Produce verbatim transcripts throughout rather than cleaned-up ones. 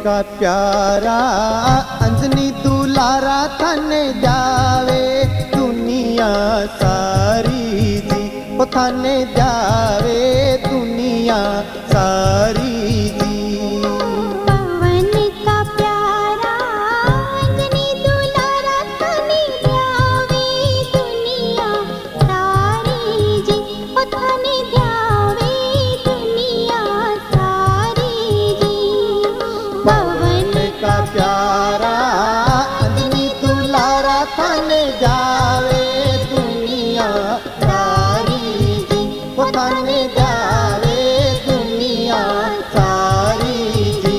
का प्यारा अंजनी दुलारा थाने जावे दुनिया सारी जी, ओ थाने जावे दुनिया सारी जी। पवन का प्यारा अंजनी दुलारा थाने जावे दुनिया सारी जी, ओ थाने जावे दुनिया सारी जी। पवन का प्यारा अंजनी दुलारा थाने जावे दुनिया सारी जी, ओ थाने जावे दुनिया सारी जी।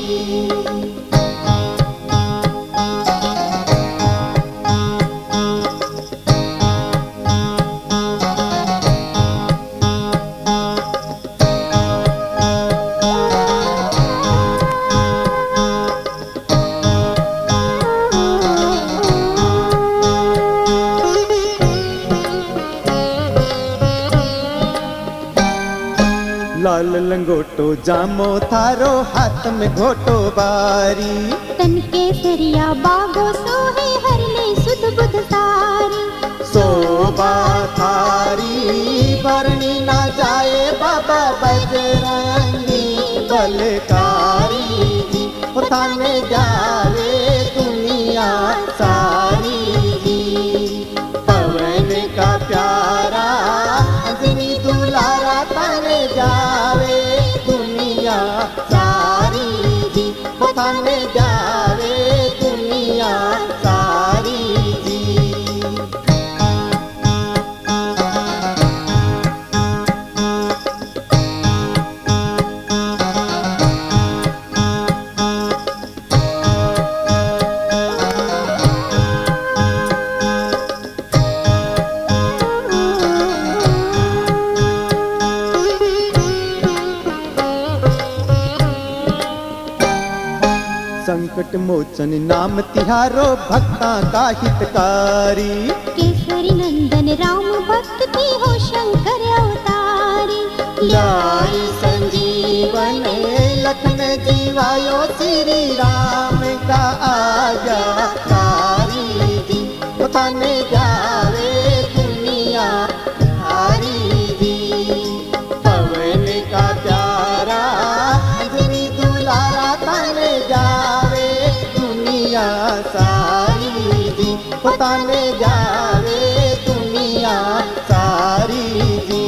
लाल लंगोटो जामो थारो हाथ में घोटो बारी, तन के सरिया बागो सोहे हर ले सुध बुध सारी। शोभा थारी भरनी ना जाए बाबा बजरंगी बलकारी जी, ओ थाने जावे दुनिया सारी जी। पवन का प्यारा अंजनी दुलारा थाने जावे दुनिया सारी जी, ओ थाने जावे दुनिया सारी जी। संकट मोचन नाम तिहारो भक्ता का हितकारी, केसरी नंदन राम भक्त की हो शंकर अवतारी। लाई संजीवन लखन जीवायो श्री राम का आजा कारी जी, ओ थाने जावे दुनिया सारी जी। पवन का प्यारा अंजनी दुलारा थाने जावे दुनिया सारी जी, ओ थाने जावे दुनिया सारी जी।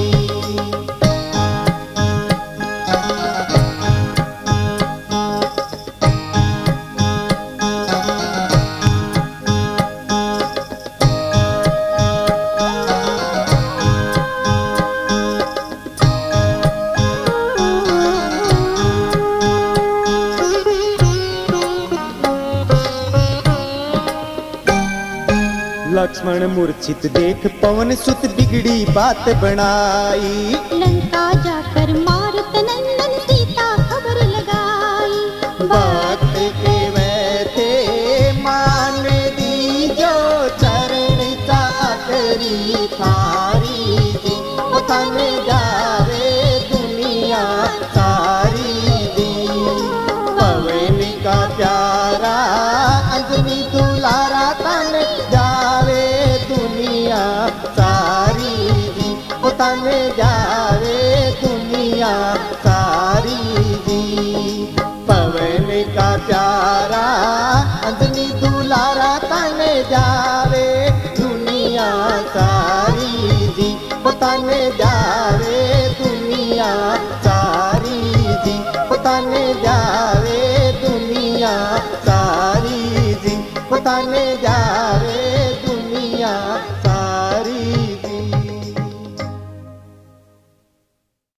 लक्ष्मण मूर्छित देख पवन सुत बिगड़ी बात बनाई, लंका जाकर मारुत नंदन सीता खबर लगाई। भक्त के वै थे मान दी जो चरण चाकरी थारी जी, ओ थाने जावे दुनिया सारी जी। पवन का प्यारा अंजनी दुलारा थाने जावे दुनिया सारी जी, ओ थाने जावे दुनिया सारी जी। पवन का प्यारा अंजनी दुलारा थाने जावे दुनिया सारी जी, ओ थाने जावे दुनिया सारी जी, ओ थाने जावे दुनिया सारी जी, ओ थाने